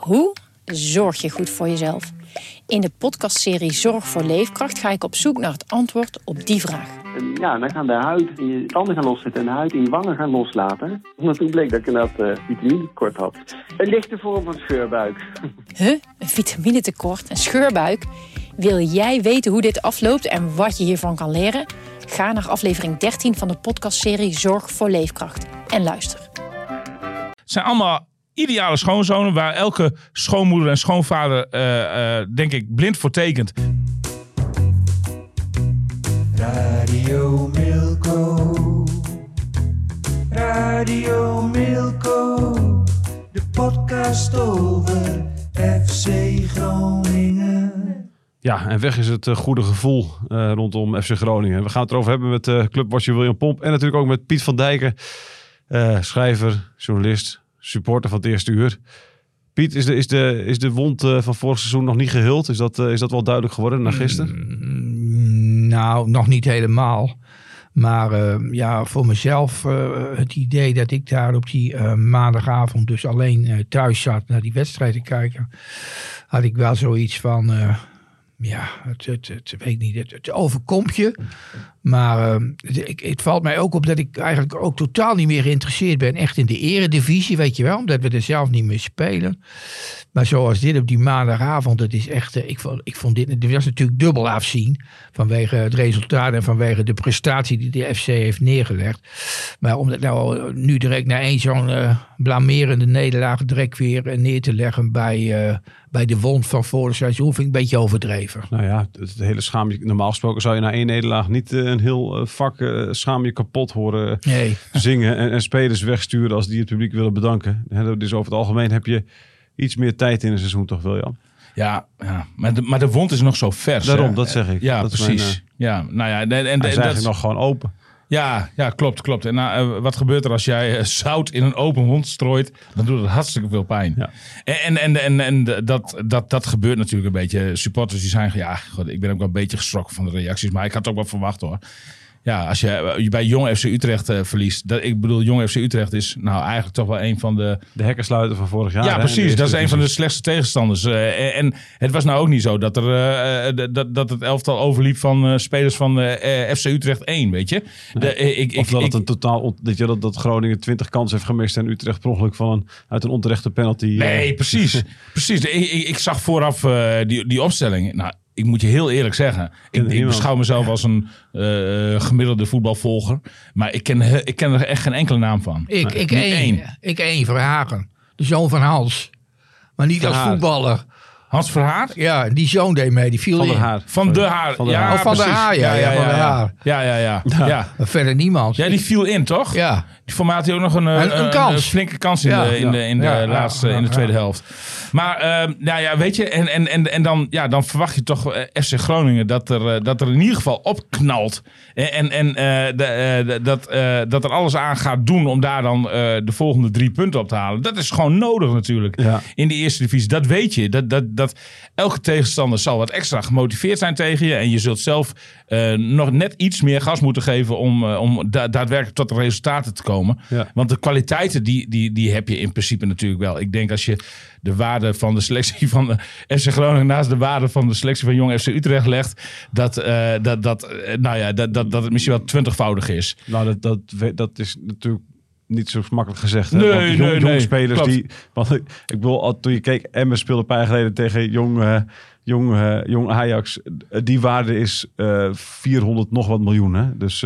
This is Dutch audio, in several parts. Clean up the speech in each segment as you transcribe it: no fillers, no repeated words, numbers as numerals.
Hoe zorg je goed voor jezelf? In de podcastserie Zorg voor Leefkracht ga ik op zoek naar het antwoord op die vraag. Ja, dan gaan de huid in je tanden gaan loszetten en de huid in je wangen gaan loslaten. Omdat toen bleek dat ik inderdaad vitaminetekort had. Een lichte vorm van scheurbuik. Een vitaminetekort, een scheurbuik? Wil jij weten hoe dit afloopt en wat je hiervan kan leren? Ga naar aflevering 13 van de podcastserie Zorg voor Leefkracht en luister. Het zijn allemaal ideale schoonzonen waar elke schoonmoeder en schoonvader, denk ik, blind voor tekent. Radio Milko. Radio Milko. De podcast over FC Groningen. Ja, en weg is het goede gevoel rondom FC Groningen. We gaan het erover hebben met clubwatcher William Pomp. En natuurlijk ook met Piet van Dijken, schrijver, journalist, supporter van het eerste uur. Piet, is de wond van vorig seizoen nog niet geheeld? Is dat wel duidelijk geworden na gisteren? Nou, nog niet helemaal. Maar voor mezelf, het idee dat ik daar op die maandagavond dus alleen thuis zat naar die wedstrijd te kijken, had ik wel zoiets van, het weet ik niet, het overkomt je. Maar het valt mij ook op dat ik eigenlijk ook totaal niet meer geïnteresseerd ben. Echt in de eredivisie, weet je wel. Omdat we er zelf niet meer spelen. Maar zoals dit op die maandagavond, het is echt, ik vond dit was natuurlijk dubbel afzien. Vanwege het resultaat en vanwege de prestatie die de FC heeft neergelegd. Maar om dat nou nu direct na één zo'n blamerende nederlaag direct weer neer te leggen bij de wond van vorig seizoen, vind ik een beetje overdreven. Nou ja, het hele schaam je, normaal gesproken zou je na één nederlaag niet een heel vak schaam je kapot horen zingen en spelers wegsturen als die het publiek willen bedanken. Dus over het algemeen heb je iets meer tijd in een seizoen toch, William? Ja, maar de wond is nog zo vers. Daarom, hè? dat zeg ik. Ja, dat precies. Hij is eigenlijk nog gewoon open. Ja, klopt. En wat gebeurt er als jij zout in een open wond strooit? Dan doet het hartstikke veel pijn. Ja. En dat gebeurt natuurlijk een beetje. Supporters die zijn, ik ben ook wel een beetje geschrokken van de reacties. Maar ik had het ook wel verwacht hoor. Ja, als je bij Jong FC Utrecht verliest. Jong FC Utrecht is nou eigenlijk toch wel een van de hekkersluiter van vorig jaar. Ja, precies. Dat is een van de slechtste tegenstanders. En het was nou ook niet zo dat dat het elftal overliep van spelers van FC Utrecht 1, weet je. Dat Groningen 20 kansen heeft gemist en Utrecht per ongeluk uit een onterechte penalty. Nee, precies. Ik zag vooraf die opstelling. Nou, ik moet je heel eerlijk zeggen. Ik beschouw mezelf als een gemiddelde voetbalvolger. Maar ik ken er echt geen enkele naam van. Ik één, Verhagen. De zoon van Hans. Maar niet als voetballer. Hans Verhaar? Ja, die zoon deed mee. Die viel van in. Van der Haar. Van der Haar. Ja. Verder niemand. Ja, die viel in, toch? Ja. Die formaat had ook nog een flinke kans in de tweede helft. Maar weet je, en dan verwacht je toch FC Groningen dat er in ieder geval opknalt. Dat er alles aan gaat doen om daar dan de volgende 3 punten op te halen. Dat is gewoon nodig natuurlijk in de eerste divisie. Dat weet je. Dat elke tegenstander zal wat extra gemotiveerd zijn tegen je. En je zult zelf nog net iets meer gas moeten geven om daadwerkelijk tot de resultaten te komen. Ja. Want de kwaliteiten die heb je in principe natuurlijk wel. Ik denk als je de waarde van de selectie van de FC Groningen naast de waarde van de selectie van Jong FC Utrecht legt, dat het misschien wel 20-voudig is. Nou, dat is natuurlijk niet zo makkelijk gezegd. Hè? Nee, jong spelers die. Want ik bedoel, toen je keek, Emmen speelde een paar jaar geleden tegen jong Ajax. Die waarde is 400 nog wat miljoen. Hè? Dus.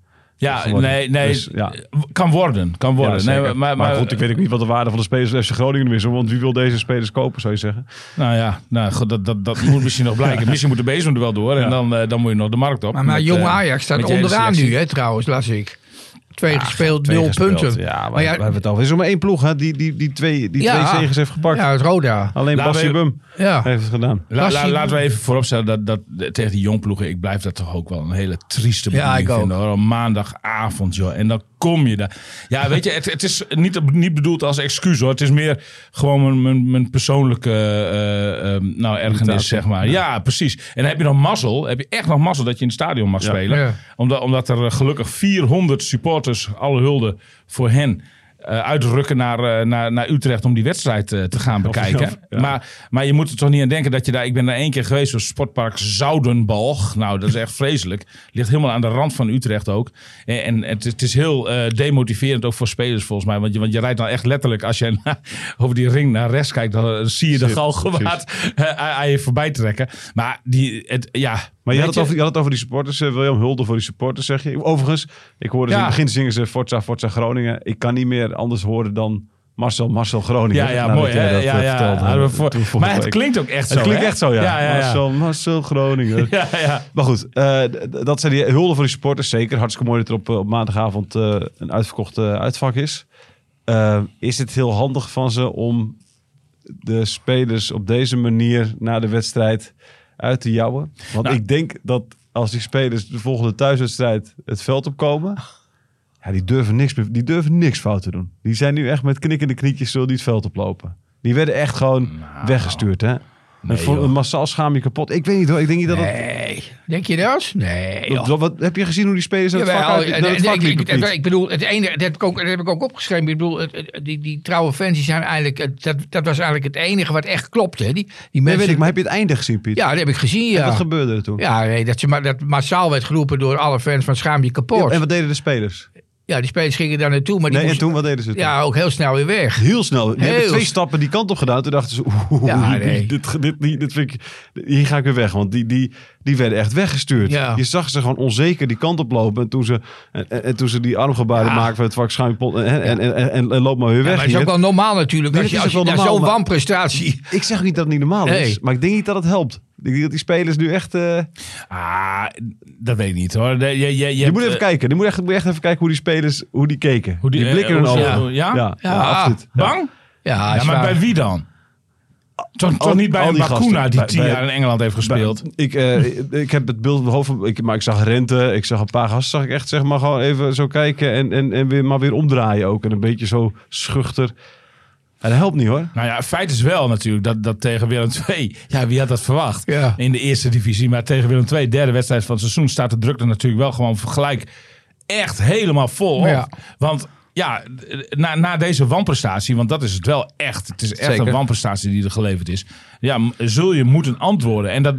Kan worden. Ja, maar goed, ik weet ook niet wat de waarde van de spelers van FC Groningen is. Want wie wil deze spelers kopen, zou je zeggen? Dat moet misschien nog blijken. Misschien moet de bezem er wel door. En dan moet je nog de markt op. Maar Jong Ajax staat onderaan nu, hè, trouwens, las ik. 2 gespeeld, 0 punten. Ja, maar we hebben het al. Er is maar 1 ploeg hè, die twee zegens heeft gepakt. Ja, het Roda. Alleen Bassie Bum heeft het gedaan. Laten we even vooropstellen dat tegen die jongploegen, ik blijf dat toch ook wel een hele trieste bedoeling vinden. Hoor. Een maandagavond, joh. En dan kom je daar. Ja, weet je, het is niet bedoeld als excuus, hoor. Het is meer gewoon mijn persoonlijke ergernis, zeg maar. Ja, precies. En dan heb je nog mazzel. Heb je echt nog mazzel dat je in het stadion mag spelen. Ja. Omdat er gelukkig 400 supporters, alle hulde voor hen, uitrukken naar Utrecht om die wedstrijd te gaan bekijken. Ja. Maar je moet er toch niet aan denken dat je daar... Ik ben daar 1 keer geweest op sportpark Zoudenbalg. Nou, dat is echt vreselijk. Ligt helemaal aan de rand van Utrecht ook. En het is heel demotiverend ook voor spelers volgens mij. Want je rijdt dan echt letterlijk, als je over die ring naar rechts kijkt, dan zie je de galgenwaard aan je voorbij trekken. Maar Maar je had het over die supporters, William, hulde voor die supporters, zeg je. Overigens, ik hoorde ze in het begin zingen ze Forza Groningen. Ik kan niet meer anders horen dan Marcel Groningen. Ja, mooi. Maar het klinkt ook echt zo. Het klinkt echt zo, ja. Marcel Groningen. Ja. Maar goed, dat zijn die hulde voor die supporters. Zeker, hartstikke mooi dat er op maandagavond een uitverkocht uitvak is. Is het heel handig van ze om de spelers op deze manier na de wedstrijd uit te jouwen? Want ik denk dat als die spelers de volgende thuiswedstrijd het veld opkomen, die durven niks fout te doen. Die zijn nu echt met knikkende knietjes zullen die het veld oplopen. Die werden echt gewoon weggestuurd, hè? Een massaal schaam je kapot. Ik weet niet hoor. Ik denk niet dat Denk je dat? Nee. Wat heb je gezien hoe die spelers het vak liepen? Ik bedoel, het ene, dat heb ik ook opgeschreven. Ik bedoel, die trouwe fans die zijn eigenlijk... Dat was eigenlijk het enige wat echt klopte. Die mensen... weet ik, maar heb je het einde gezien, Piet? Ja, dat heb ik gezien, ja. En wat gebeurde er toen? Ja, nee, dat massaal werd geroepen door alle fans van schaam je kapot. Ja, en wat deden de spelers? Ja, die spelers gingen daar naartoe. Maar en toen, wat deden ze toen? Ja, ook heel snel weer weg. Heel snel. Die hebben 2 stappen die kant op gedaan. Toen dachten ze, dit vind ik... Hier ga ik weer weg. Want die werden echt weggestuurd. Ja. Je zag ze gewoon onzeker die kant op lopen. En toen ze die armgebaren maken van het vak schuimpot. En loop maar weer weg. Maar dat is ook wel normaal natuurlijk. Als je zo'n wanprestatie... Ik zeg niet dat het niet normaal is. Maar ik denk niet dat het helpt. Ik denk dat die spelers nu echt... Dat weet ik niet hoor. Je moet even kijken. Je moet echt even kijken hoe die spelers keken. Die blikken hun ogen. Ja, absoluut. Bang? Ja, maar bij wie dan? Toch niet bij een Bakuna die 10 jaar in Engeland heeft gespeeld? Ik heb het beeld in mijn hoofd. Maar ik zag Rente. Ik zag een paar gasten. Zag ik echt zeg maar gewoon even zo kijken. En weer omdraaien ook. En een beetje zo schuchter. Ja, dat helpt niet hoor. Nou ja, feit is wel natuurlijk dat tegen Willem II... Ja, wie had dat verwacht? Ja. In de eerste divisie. Maar tegen Willem II, 3e wedstrijd van het seizoen... staat de druk er natuurlijk wel gewoon gelijk echt helemaal vol op. Ja. Want ja, na deze wanprestatie... Want dat is het wel echt. Het is echt Zeker. Een wanprestatie die er geleverd is. Ja, zul je moeten antwoorden. En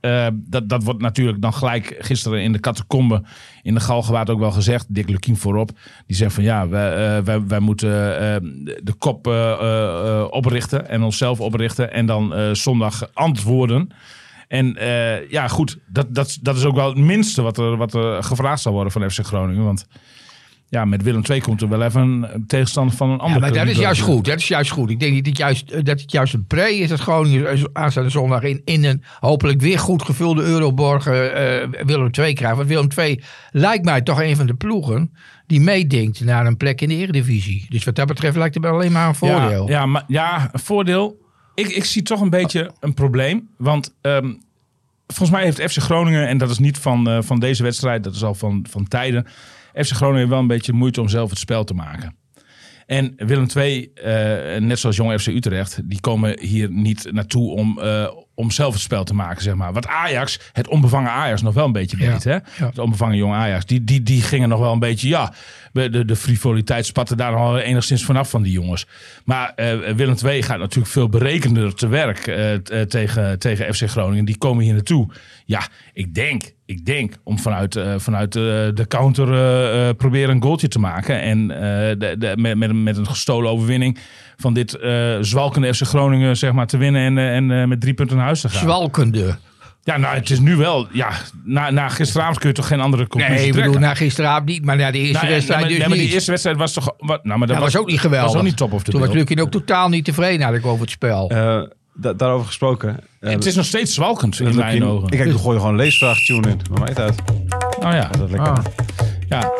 dat wordt natuurlijk dan gelijk gisteren in de catacombe... in de Galgenwaard ook wel gezegd. Dick Lukien voorop. Die zegt van ja, wij moeten de kop oprichten. En onszelf oprichten. En dan zondag antwoorden. En ja, goed. Dat is ook wel het minste wat er gevraagd zal worden van FC Groningen. Want... Ja, met Willem II komt er wel even een tegenstander van een andere. Ja, maar dat is juist goed. Dat is juist goed. Ik denk dat het juist een pre is dat Groningen aanstaande zondag in een hopelijk weer goed gevulde Euroborg Willem II krijgt. Want Willem II lijkt mij toch een van de ploegen die meedenkt naar een plek in de Eredivisie. Dus wat dat betreft lijkt het alleen maar een voordeel. Ja, een voordeel. Ik zie toch een beetje een probleem. Want volgens mij heeft FC Groningen, en dat is niet van deze wedstrijd, dat is al van tijden... FC Groningen heeft wel een beetje moeite om zelf het spel te maken. En Willem II, net zoals Jong FC Utrecht, die komen hier niet naartoe om zelf het spel te maken, zeg maar. Wat Ajax, het onbevangen Ajax, nog wel een beetje deed. Hè? Ja. Het onbevangen jonge Ajax, die gingen nog wel een beetje, de frivoliteit spatte daar nog wel enigszins vanaf van die jongens. Maar Willem II gaat natuurlijk veel berekender te werk tegen FC Groningen. Die komen hier naartoe. Ja, ik denk om vanuit de counter proberen een goaltje te maken. En met een gestolen overwinning van dit zwalkende FC Groningen zeg maar, te winnen en met 3 punten naar huis te gaan. Zwalkende. Ja, nou, het is nu wel... Ja, na gisteravond kun je toch geen andere conclusie trekken? Nee, ik bedoel, na gisteravond niet, maar na de eerste wedstrijd dus niet. Maar die eerste wedstrijd was toch... Maar dat was ook niet geweldig. Was ook niet top of the Toen was Lukien ook totaal niet tevreden eigenlijk over het spel. Daarover gesproken. Het is nog steeds zwalkend in mijn ogen. Ik gooi gewoon een leesvraag tune in. Maar maakt het uit. Oh ja. Dat lekker. Ja.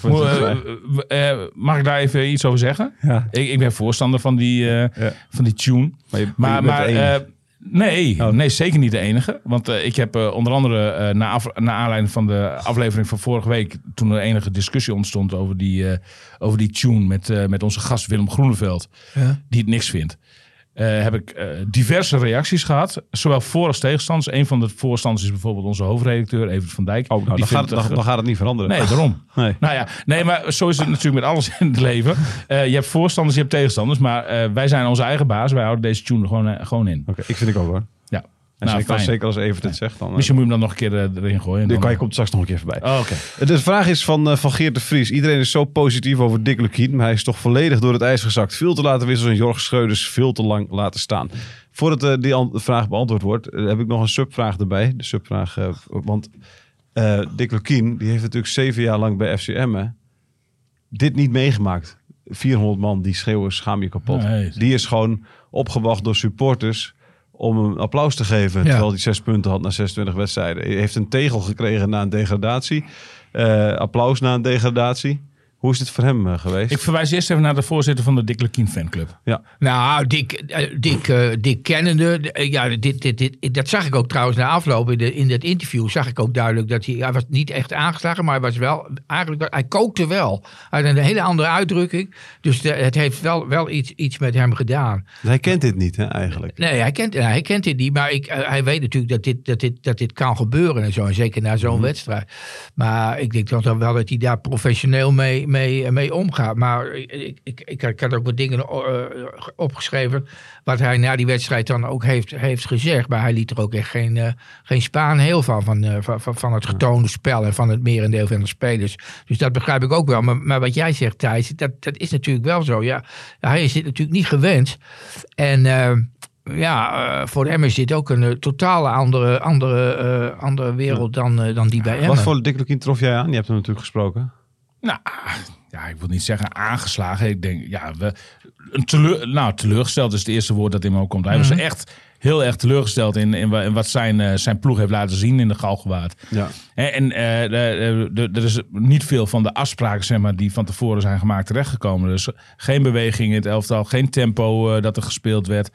Mag ik daar even iets over zeggen? Ja. Ik ben voorstander van die tune. Maar nee, zeker niet de enige. Want ik heb onder andere naar aanleiding van de aflevering van vorige week... toen er enige discussie ontstond over die tune met onze gast Willem Groeneveld... die het niks vindt. heb ik diverse reacties gehad. Zowel voor- als tegenstanders. Een van de voorstanders is bijvoorbeeld onze hoofdredacteur, Evert van Dijk. Oh, nou, dan gaat het niet veranderen. Nee, daarom. Nee. Nou ja, nee, maar zo is het natuurlijk met alles in het leven. Je hebt voorstanders, je hebt tegenstanders. Maar wij zijn onze eigen baas. Wij houden deze tune gewoon in. Oké, ik vind ik ook hoor. Ja. En zeker als Evert het zegt. Dan, Misschien moet je hem dan nog een keer erin gooien. Dan komt straks nog een keer voorbij. Oh, oké. De vraag is van Geert de Vries. Iedereen is zo positief over Dick Lukien, maar hij is toch volledig door het ijs gezakt. Veel te laten wissels en Jorg Schreuders veel te lang laten staan. Voordat die vraag beantwoord wordt, heb ik nog een subvraag erbij. De subvraag, want Dick Lukien, die heeft natuurlijk 7 jaar lang bij FC Emmen dit niet meegemaakt. 400 man die schreeuwen, schaam je kapot. Nee. Die is gewoon opgewacht door supporters om een applaus te geven. Terwijl hij 6 punten had na 26 wedstrijden. Hij heeft een tegel gekregen na een degradatie. Applaus na een degradatie. Hoe is het voor hem geweest? Ik verwijs eerst even naar de voorzitter van de Dick Lukien fanclub. Ja. Nou, Dick kennende, dat zag ik ook trouwens na afloop in dat interview, zag ik ook duidelijk dat hij was niet echt aangeslagen, maar hij was wel, eigenlijk, hij kookte wel. Hij had een hele andere uitdrukking, dus het heeft wel iets met hem gedaan. Hij kent dit niet, hè, eigenlijk. Nee, hij kent dit niet, maar hij weet natuurlijk dat dit kan gebeuren en zo, en zeker na zo'n wedstrijd. Maar ik denk toch wel dat hij daar professioneel mee omgaat. Maar ik had ook wat dingen opgeschreven wat hij na die wedstrijd dan ook heeft gezegd. Maar hij liet er ook echt geen spaan heel van het getoonde spel en van het merendeel van de spelers. Dus dat begrijp ik ook wel. Maar wat jij zegt, Thijs, dat is natuurlijk wel zo. Ja, hij is dit natuurlijk niet gewend. En voor hem is dit ook een totale andere wereld dan die bij Emmen. Wat voor Dick Lukien trof jij aan? Je hebt hem natuurlijk gesproken. Nou, ja, ik wil niet zeggen aangeslagen. Ik denk, ja, teleurgesteld is het eerste woord dat in me opkomt. Hij was echt heel erg teleurgesteld in wat zijn ploeg heeft laten zien in de Galgenwaard. Ja. En er is niet veel van de afspraken, zeg maar, die van tevoren zijn gemaakt terechtgekomen. Dus geen beweging in het elftal, geen tempo dat er gespeeld werd.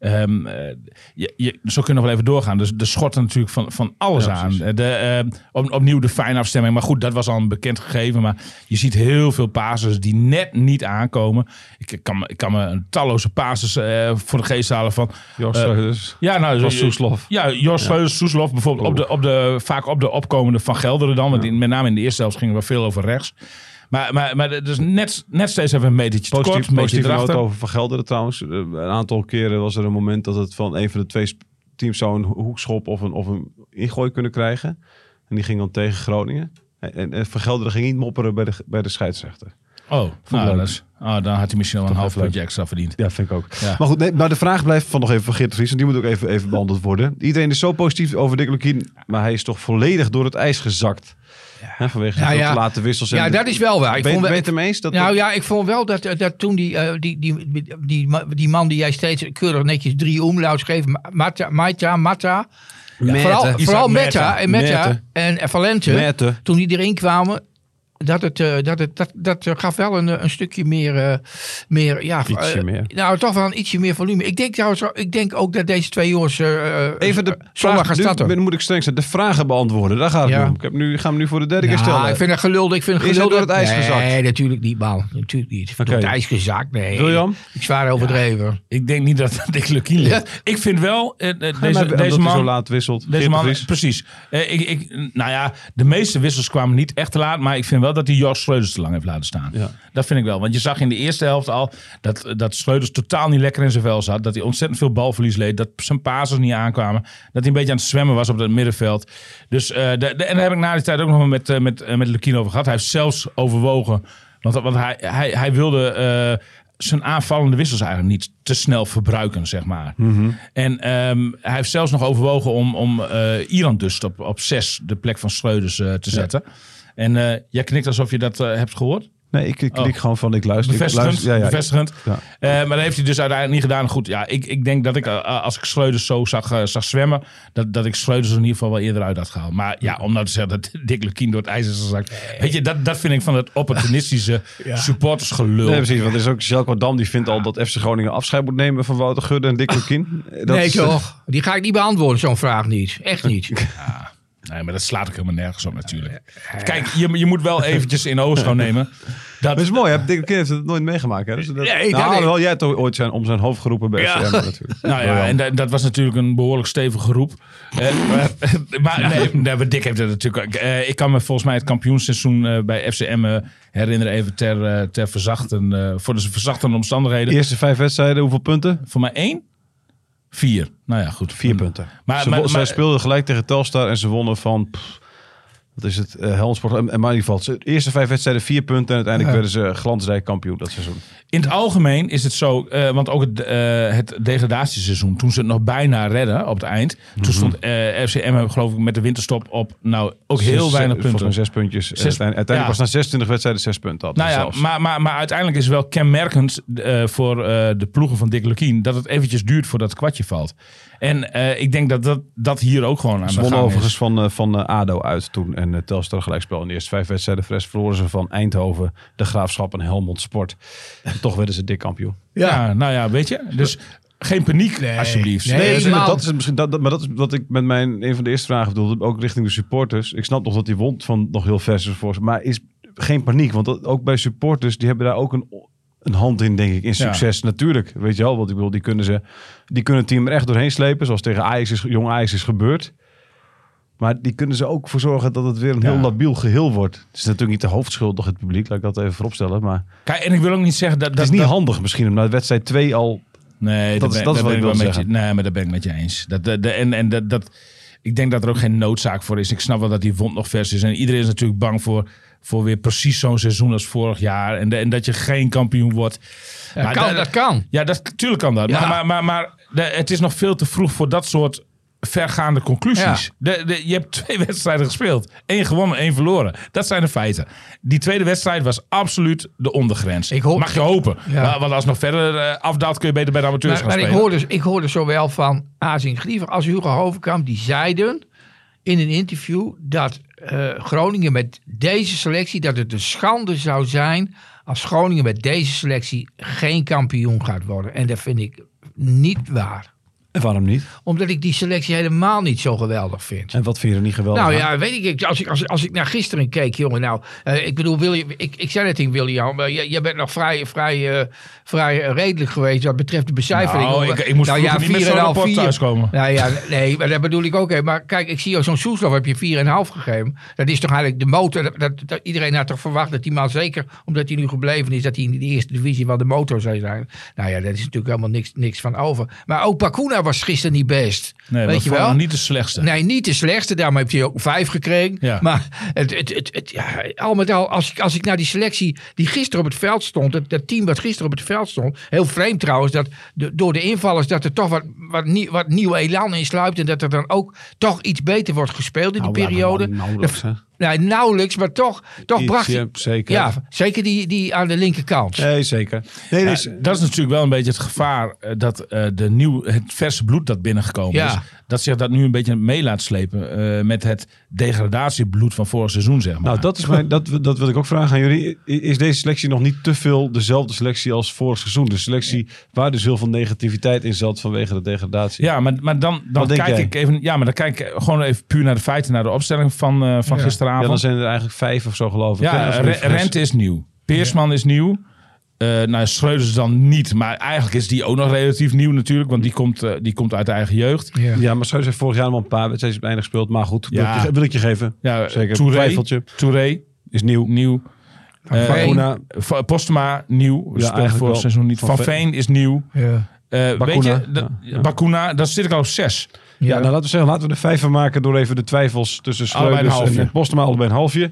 Zo kunnen we nog wel even doorgaan. Dus er schort natuurlijk van alles aan. Opnieuw de fijne afstemming. Maar goed, dat was al een bekend gegeven. Maar je ziet heel veel passes die net niet aankomen. Ik kan me talloze passes voor de geest halen van Jos Schreuders. Jos Soeslof. Ja, Jos Schreuders, Soeslof bijvoorbeeld. Vaak op de opkomende van Gelderen dan. Want met name in de eerste helft ging er wel veel over rechts. Maar het is net steeds even een metertje te kort. Positieve noot over Van Gelderen trouwens. Een aantal keren was er een moment dat het van een van de twee teams zou een hoekschop of een ingooi kunnen krijgen. En die ging dan tegen Groningen. En Van Gelderen ging niet mopperen bij de scheidsrechter. Oh, dan had hij misschien wel een half puntje extra verdiend. Ja, vind ik ook. Ja. Maar goed, maar de vraag blijft nog even van Geert de Vries. En die moet ook even beantwoord worden. Iedereen is zo positief over Dick Lukien. Maar hij is toch volledig door het ijs gezakt. Ja. Vanwege de te late wissels. Ja, dat is wel waar. Ben je het ermee eens? Ik vond wel dat toen die man die jij steeds keurig netjes 3 omlauts schreef. Mata. Vooral Meta en Valente. Toen die erin kwamen. Dat gaf wel een stukje meer. Ietsje meer. Nou, toch wel een ietsje meer volume. Ik denk ook dat deze twee jongens even de zondag gaan starten. Nu moet ik streng zijn. De vragen beantwoorden. Daar gaat het om. Ik ga hem nu voor de derde keer stellen. Ik vind het gelul. Is hij door het ijs gezakt? Nee, natuurlijk niet, man. Natuurlijk niet. Door het ijs gezakt, nee. William? Ik zwaar overdreven. Ja, ik denk niet dat Dick Lukien ligt. Ja. Ik vind wel deze man zo laat wisselt. Deze man, precies. De meeste wissels kwamen niet echt te laat, maar ik vind wel dat hij Jos Schreuders te lang heeft laten staan. Ja. Dat vind ik wel. Want je zag in de eerste helft al dat Schreuders totaal niet lekker in zijn vel zat. Dat hij ontzettend veel balverlies leed. Dat zijn passes niet aankwamen. Dat hij een beetje aan het zwemmen was op het middenveld. Dus, en daar heb ik na die tijd ook nog met Lukien over gehad. Hij heeft zelfs overwogen. Want hij wilde zijn aanvallende wissels eigenlijk niet te snel verbruiken, zeg maar. Mm-hmm. En hij heeft zelfs nog overwogen om Iran dus op 6 de plek van Schreuders te zetten. En jij knikt alsof je dat hebt gehoord? Nee, ik klik gewoon van ik luister. Bevestigend. Ja. Maar dat heeft hij dus uiteindelijk niet gedaan. Goed, ja, ik denk dat ik, als ik Schreuders zo zag zwemmen, dat ik Schreuders in ieder geval wel eerder uit had gehaald. Maar ja, om nou te zeggen dat Dick Lukien door het ijs is gezakt. Weet je, dat vind ik van het opportunistische supportersgelul. Nee, precies. Want er is ook Jelko Dam die vindt al dat FC Groningen afscheid moet nemen van Wouter Gudde en Dick Lukien. Nee, toch? Die ga ik niet beantwoorden, zo'n vraag niet. Echt niet. Nee, maar dat slaat ook helemaal nergens op natuurlijk. Kijk, je moet wel eventjes in oogschouw nemen. Dat is mooi. Dick Lukien heeft het nooit meegemaakt. Hè? Dus wel jij hebt ooit om zijn hoofd geroepen bij FCM natuurlijk. Nou ja, en dat was natuurlijk een behoorlijk stevige groep. Maar Dick heeft het natuurlijk... ik kan me volgens mij het kampioensseizoen bij FCM herinneren. Even ter voor de verzachtende omstandigheden. Eerste 5 wedstrijden, hoeveel punten? Voor mij 1? 4. Nou ja, goed. 4 punten. Zij speelden gelijk tegen Telstar en ze wonnen van... Wat is het? Helmsport. Maar in ieder geval, de eerste 5 wedstrijden 4 punten. En uiteindelijk werden ze glansrijk kampioen dat seizoen. In het algemeen is het zo, want ook het degradatieseizoen, toen ze het nog bijna redden op het eind. Toen stond FCM geloof ik met de winterstop op ook heel weinig punten. 6 puntjes. Uiteindelijk was na 26 wedstrijden 6 punten. Nou ja, maar uiteindelijk is het wel kenmerkend voor de ploegen van Dick Lukien dat het eventjes duurt voordat het kwartje valt. En ik denk dat hier ook gewoon aan de gang is. Ze wonnen overigens van ADO uit toen. En Telstar gelijkspel in de eerste 5 wedstrijden. De rest verloren ze van Eindhoven, de Graafschap en Helmond Sport. En toch werden ze dik kampioen. Ja, nou ja, weet je. Dus geen paniek, alsjeblieft. Dat is misschien, maar dat is wat ik met een van de eerste vragen bedoelde. Ook richting de supporters. Ik snap nog dat die wond van nog heel vers is voor ze. Maar is geen paniek. Want ook bij supporters, die hebben daar ook een hand in, denk ik, in succes. Ja. Natuurlijk, weet je wel. Want ik bedoel, die kunnen het team er echt doorheen slepen. Zoals tegen jong Ajax is gebeurd. Maar die kunnen ze ook voor zorgen dat het weer een heel labiel geheel wordt. Het is natuurlijk niet de hoofdschuld nog het publiek. Laat ik dat even vooropstellen. Maar kijk, en ik wil ook niet zeggen dat... Het is niet handig misschien om naar wedstrijd 2 al... Nee, dat is wat ik wil zeggen. Nee, maar daar ben ik met je eens. Ik denk dat er ook geen noodzaak voor is. Ik snap wel dat die wond nog vers is. En iedereen is natuurlijk bang voor weer precies zo'n seizoen als vorig jaar. En dat je geen kampioen wordt. Ja, maar dat kan. Ja, natuurlijk kan dat. Ja. Maar het is nog veel te vroeg voor dat soort vergaande conclusies. Ja. Je hebt 2 wedstrijden gespeeld. 1 gewonnen, 1 verloren. Dat zijn de feiten. Die tweede wedstrijd was absoluut de ondergrens. Mag je hopen. Ja. Want als het nog verder afdaalt, kun je beter bij de amateurs gaan spelen. Ik hoorde zowel van Azing Griever als Hugo Hovenkamp. Die zeiden in een interview dat Groningen met deze selectie... dat het een schande zou zijn als Groningen met deze selectie geen kampioen gaat worden. En dat vind ik niet waar. En waarom niet? Omdat ik die selectie helemaal niet zo geweldig vind. En wat vind je er niet geweldig Nou ja, weet ik. Als ik naar gisteren keek, jongen. Nou, ik bedoel, ik zei het in William. Je bent nog vrij redelijk geweest wat betreft de becijfering. Nou, ik moest niet met zo'n rapport thuiskomen. Nou ja, nee, maar dat bedoel ik ook. Maar kijk, ik zie jou zo'n Soeslof heb je 4,5 gegeven. Dat is toch eigenlijk de motor. Dat iedereen had toch verwacht dat die man zeker, omdat hij nu gebleven is, dat hij in de eerste divisie wel de motor zou zijn. Nou ja, daar is natuurlijk helemaal niks van over. Maar ook Bakuna was gisteren niet best. Nee, weet je wel? Niet de slechtste. Nee, niet de slechtste. Daarom heeft hij ook 5 gekregen. Ja. Maar al met al, als ik naar die selectie die gisteren op het veld stond, dat team wat gisteren op het veld stond, heel vreemd trouwens, dat door de invallers dat er toch wat nieuw elan in sluipt en dat er dan ook toch iets beter wordt gespeeld in die periode. Nee, nauwelijks, maar toch bracht hij... Zeker. Ja, zeker die aan de linkerkant. Nee, zeker. Nee, dat is natuurlijk wel een beetje het gevaar dat het verse bloed dat binnengekomen is, dat zich dat nu een beetje mee laat slepen met het degradatiebloed van vorig seizoen, zeg maar. Nou, dat wil ik ook vragen aan jullie. Is deze selectie nog niet te veel dezelfde selectie als vorig seizoen? De selectie waar dus heel veel negativiteit in zat vanwege de degradatie. Ja, maar dan kijk ik even... Ja, maar dan kijk ik gewoon even puur naar de feiten, naar de opstelling van gisteravond. Ja, dan zijn er eigenlijk 5 of zo, geloof ik. Ja, Rente is nieuw. Peersman is nieuw. Schreuders dan niet. Maar eigenlijk is die ook nog relatief nieuw natuurlijk. Want die komt uit de eigen jeugd. Ja, maar Schreuders heeft vorig jaar nog een paar wedstrijden op het einde gespeeld. Maar goed, wil ik je geven. Ja, zeker. Touré is nieuw. Postema nieuw. Speelt voor het seizoen niet. Van Veen is nieuw. Ja. Bakuna, dat zit ik al op 6. Ja, nou laten we er 5 van maken door even de twijfels tussen Schreuders en Postema allebei een halfje.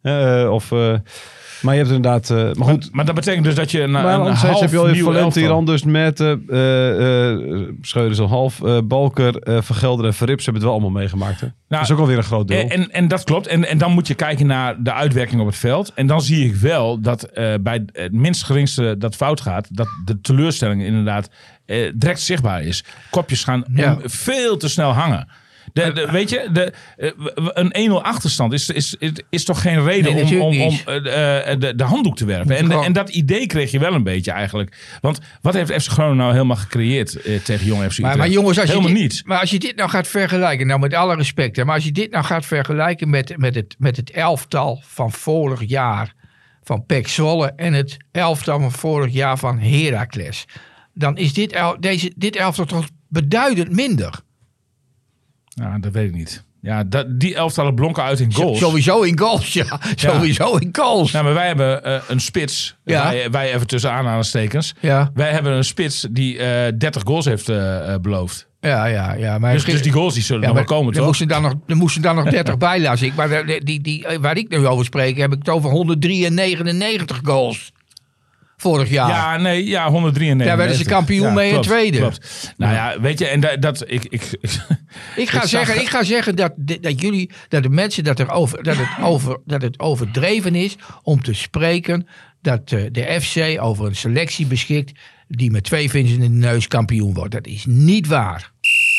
Maar je hebt inderdaad... maar goed. Maar dat betekent dus dat je een half heb je al je Valente, Randus, Merten, Schreuders al half, Balker, Vergelder en Verrips hebben het wel allemaal meegemaakt. Hè? Dat is ook alweer een groot deel. En dat klopt. En dan moet je kijken naar de uitwerking op het veld. En dan zie ik wel dat bij het minst geringste dat fout gaat, dat de teleurstelling inderdaad direct zichtbaar is. Kopjes gaan veel te snel hangen. Weet je, een 1-0 achterstand is toch geen reden om de handdoek te werpen. En dat idee kreeg je wel een beetje eigenlijk. Want wat heeft FC Groningen nou helemaal gecreëerd tegen Jong FC Utrecht? Maar jongens, helemaal niets. Maar als je dit nou gaat vergelijken, nou met alle respect, hè, maar als je dit nou gaat vergelijken met het elftal van vorig jaar van PEC Zwolle en het elftal van vorig jaar van Heracles, dan is dit elftal toch beduidend minder. Ja, dat weet ik niet. Ja, die elftallen blonken uit in goals. Sowieso in goals, ja. Sowieso in goals. Ja, maar wij hebben een spits. Ja. Wij even tussen aanhalingstekens. Ja. Wij hebben een spits die 30 goals heeft beloofd. Ja. Maar dus die goals die zullen nog wel komen, toch? Er moesten dan nog 30 bij, las ik. Maar waar ik nu over spreek, heb ik het over 199 goals. Vorig jaar. Ja, 193. Daar werden ze kampioen mee in tweede. Klopt. Nou ja, weet je, en Ik ga zeggen dat de mensen dat het overdreven is om te spreken dat de FC over een selectie beschikt die met 2 vingers in de neus kampioen wordt. Dat is niet waar.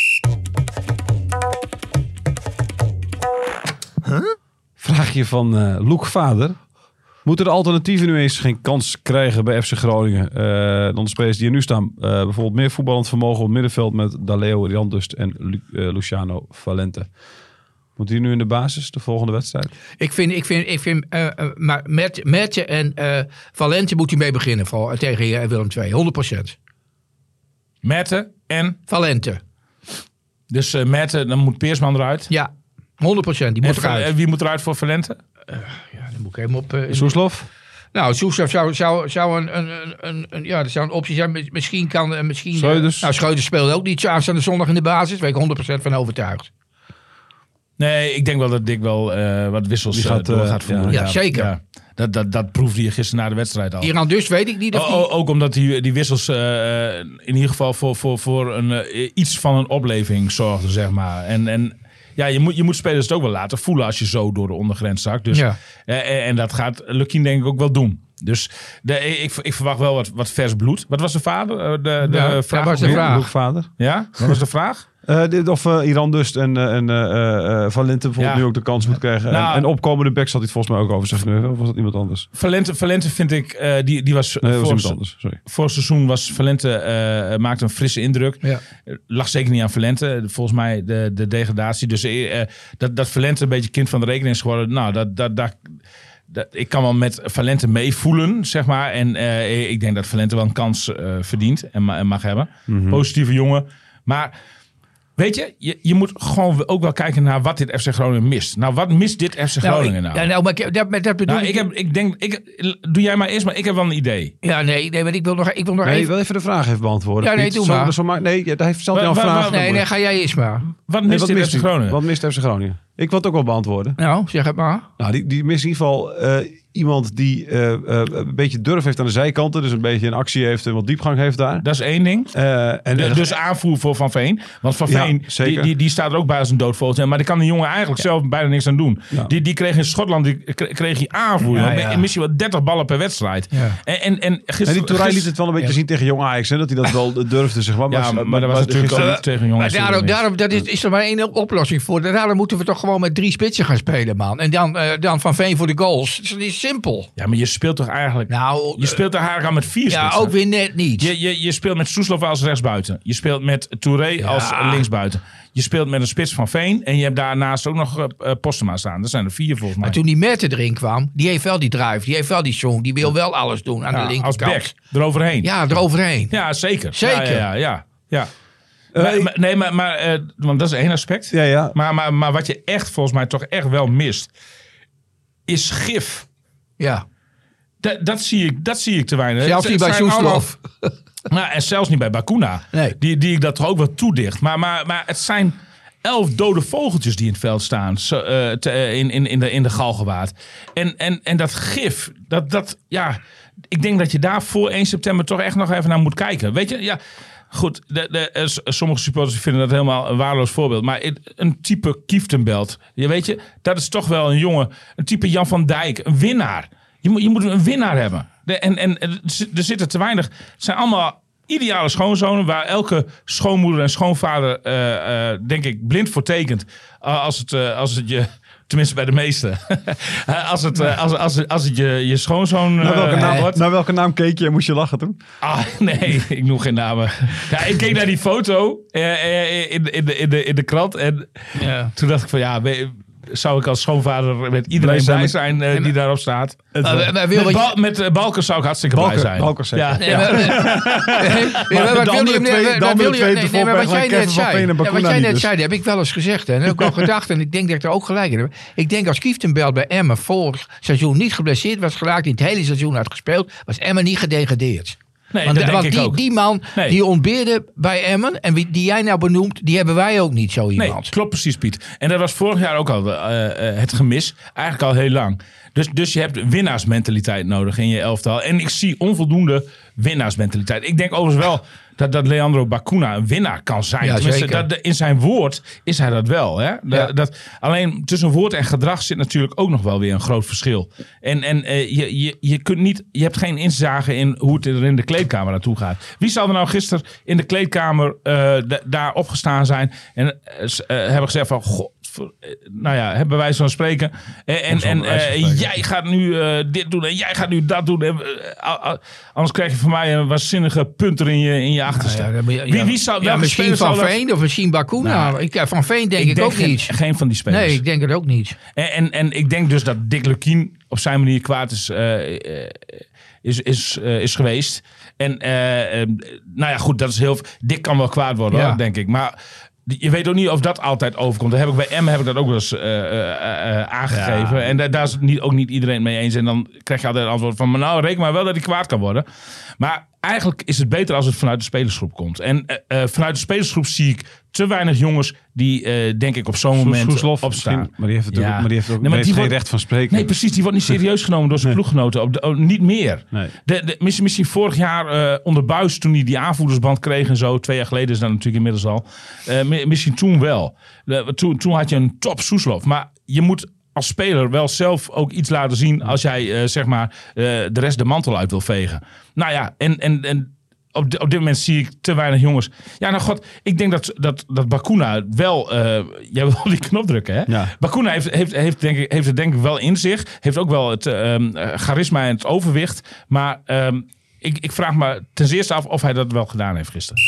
Vraagje van Loek Vader. Moeten de alternatieven nu eens geen kans krijgen bij FC Groningen? Dan de spelers die er nu staan. Bijvoorbeeld meer voetballend vermogen op het middenveld met Daleo, Randust en Luciano Valente. Moet die nu in de basis de volgende wedstrijd? Ik vind maar Mertje en Valente moet hij mee beginnen tegen Willem II. 100%. Merten en? Valente. Dus Merten, dan moet Peersman eruit? Ja, 100%. Die moet eruit. En wie moet eruit voor Valente? Dan moet ik even op... Soeslof? Nou, Soeslof zou een optie zijn. Misschien kan... Schreuders? Schreuders speelt ook niet aanstaande zondag in de basis. Daar ben ik 100% van overtuigd. Nee, ik denk wel dat Dick wel wat wissels gaat voeren. Ja, zeker. Ja. Dat proefde je gisteren na de wedstrijd al. Iran dus weet ik niet. Ook omdat die wissels in ieder geval voor iets van een opleving zorgden, zeg maar. En ja, je moet spelers het ook wel laten voelen als je zo door de ondergrens zakt. Dus, en dat gaat Lukien denk ik ook wel doen. Dus ik verwacht wel wat vers bloed. Wat was de vader? De vraag was de vraag. Loek Vader. Ja, wat was de vraag? Of Iran Dust en Valente bijvoorbeeld nu ook de kans moet krijgen. Nou, en opkomende back zat hij het volgens mij ook over zeggen. Of was dat iemand anders? Valente vind ik, die was... Nee, dat was iemand anders, sorry. Vorig seizoen was Valente, maakte een frisse indruk. Ja. Lag zeker niet aan Valente. Volgens mij de degradatie. Dus dat Valente een beetje kind van de rekening is geworden. Nou, ik kan wel met Valente meevoelen, zeg maar. En ik denk dat Valente wel een kans verdient en mag hebben. Mm-hmm. Positieve jongen. Maar... Weet je moet gewoon ook wel kijken naar wat dit FC Groningen mist. Nou, wat mist dit FC Groningen nou? Doe jij maar eerst, maar ik heb wel een idee. Ja, nee, maar ik wil nog even... Ik wil even de vraag even beantwoorden. Ja, nee, doe maar. Hij heeft zelf een vraag. Nee, ga jij eerst maar. Wat mist dit FC Groningen? Wat mist FC Groningen? Ik wil het ook wel beantwoorden. Nou, zeg het maar. Nou, die mist in ieder geval iemand die een beetje durf heeft aan de zijkanten. Dus een beetje een actie heeft en wat diepgang heeft daar. Dat is één ding. Dus aanvoer voor Van Veen. Want Van Veen, die staat er ook bij als een doodvogel. Maar die kan de jongen eigenlijk zelf bijna niks aan doen. Ja. Die kreeg in Schotland kreeg hij aanvoer. Misschien wel 30 ballen per wedstrijd. Ja. En die Touré liet het wel een beetje zien tegen Jong Ajax. Hè, dat hij dat wel durfde, zeg maar. Maar dat was natuurlijk ook tegen Jong Ajax. Daarom is er maar één oplossing voor. Daarom moeten we toch gewoon met 3 spitsen gaan spelen, man. En dan Van Veen voor de goals. Dat is simpel. Ja, maar je speelt toch eigenlijk... je speelt toch eigenlijk al met 4 spitsen? Ja, ook weer net niet. Je speelt met Soeslof als rechtsbuiten. Je speelt met Touré als linksbuiten. Je speelt met een spits van Veen. En je hebt daarnaast ook nog Postema staan. Dat zijn er 4 volgens mij. Maar toen die Merten erin kwam, die heeft wel die drive. Die heeft wel die song. Die wil wel alles doen aan de linkerkant. Als back, eroverheen. Ja, eroverheen. Ja, zeker. Zeker. Ja. Want dat is 1 aspect. Ja. Maar wat je echt volgens mij toch echt wel mist, is gif. Ja. Dat zie ik te weinig. Zelfs niet bij Soeslof. Nou, en zelfs niet bij Bakuna. Nee. Die ik dat toch ook wel toedicht. Maar het zijn 11 dode vogeltjes die in het veld staan. In de galgenwaard. En dat gif, ik denk dat je daar voor 1 september toch echt nog even naar moet kijken. Weet je, ja... Goed, sommige supporters vinden dat helemaal een waardeloos voorbeeld. Maar een type Kieftenbelt, weet je, dat is toch wel een jongen, een type Jan van Dijk, een winnaar. Je moet een winnaar hebben. Er zitten te weinig. Het zijn allemaal ideale schoonzoon waar elke schoonmoeder en schoonvader, denk ik, blind voor tekent. Als het je... Tenminste bij de meesten. Als het je schoonzoon Naar welke naam keek je en moest je lachen toen? Nee, ik noem geen namen. Ja, ik keek naar die foto in de krant. En toen dacht ik van zou ik als schoonvader met iedereen blij zijn die daarop staat. Met Balkers zou ik hartstikke blij zijn. Balkers zeker. Wat jij net zei, heb ik wel eens gezegd. En heb ik al gedacht. En ik denk dat ik er ook gelijk in heb. Ik denk als Kieftenbelt bij Emmen vorig seizoen niet geblesseerd was geraakt. Die het hele seizoen had gespeeld. Was Emmen niet gedegradeerd. Nee, want die man die ontbeerde bij Emmen en die jij nou benoemt, die hebben wij ook niet zo iemand. Nee, klopt precies, Piet. En dat was vorig jaar ook al het gemis. Eigenlijk al heel lang. Dus je hebt winnaarsmentaliteit nodig in je elftal. En ik zie onvoldoende winnaarsmentaliteit. Ik denk overigens wel dat Leandro Bacuna een winnaar kan zijn. Ja, tenminste, in zijn woord is hij dat wel. Hè? Alleen tussen woord en gedrag zit natuurlijk ook nog wel weer een groot verschil. En je kunt niet, je hebt geen inzage in hoe het er in de kleedkamer naartoe gaat. Wie zal er nou gisteren in de kleedkamer daar opgestaan zijn en hebben gezegd van... God, hebben wij zo'n spreken. En jij gaat nu dit doen en jij gaat nu dat doen. Anders krijg je van mij een waanzinnige punter in je achterste. Wie zou misschien Van Veen of misschien Bacuna. Van Veen denk ik ook niet. Geen van die spelers. Nee, ik denk het ook niet. En ik denk dus dat Dick Lukien op zijn manier kwaad is geweest. En goed, dat is heel... Dick kan wel kwaad worden, hoor, denk ik. Maar... Je weet ook niet of dat altijd overkomt. Bij Emmen heb ik dat ook wel eens aangegeven. Ja. En daar is ook niet iedereen mee eens. En dan krijg je altijd het antwoord van... Nou, reken maar wel dat hij kwaad kan worden. Maar eigenlijk is het beter als het vanuit de spelersgroep komt. En vanuit de spelersgroep zie ik te weinig jongens... die denk ik op zo'n moment opstaan. Maar die heeft ook geen recht van spreken. Nee, precies. Die wordt niet serieus genomen door zijn ploeggenoten. Niet meer. Nee. Misschien vorig jaar onder Buijs... toen hij die aanvoerdersband kreeg en zo... 2 jaar geleden is dat natuurlijk inmiddels al... misschien toen wel. Toen had je een top Soeslof. Maar je moet als speler wel zelf ook iets laten zien... als jij de rest de mantel uit wil vegen. Nou ja, en op dit moment zie ik te weinig jongens. Ja, nou god, ik denk dat Bacuna wel... jij wil die knop drukken, hè? Ja. Bacuna heeft het denk ik wel in zich. Heeft ook wel het charisma en het overwicht. Maar ik vraag me ten eerste af of hij dat wel gedaan heeft gisteren.